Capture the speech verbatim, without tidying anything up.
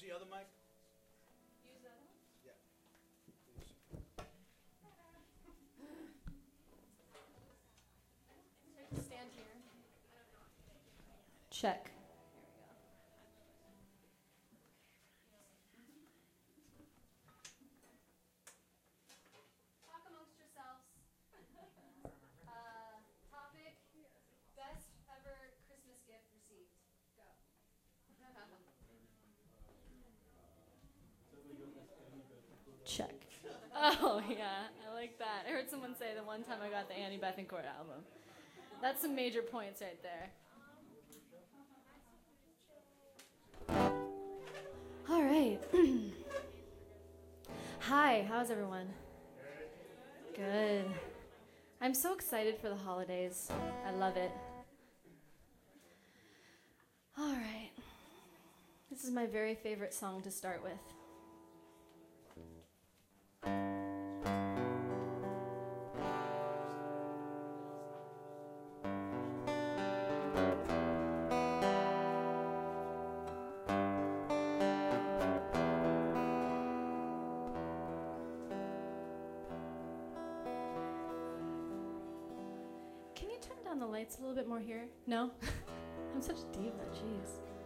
the other mic? Use that one? Yeah. Please. Stand here. Check. Talk amongst yourselves. Uh, topic, best ever Christmas gift received. Go. Check. Oh, yeah, I like that. I heard someone say the one time I got the Annie Bethencourt album. That's some major points right there. All right. Hi, how's everyone? Good. I'm so excited for the holidays. I love it. All right. This is my very favorite song to start with. Can you turn down the lights a little bit more here? No? I'm such a diva, jeez.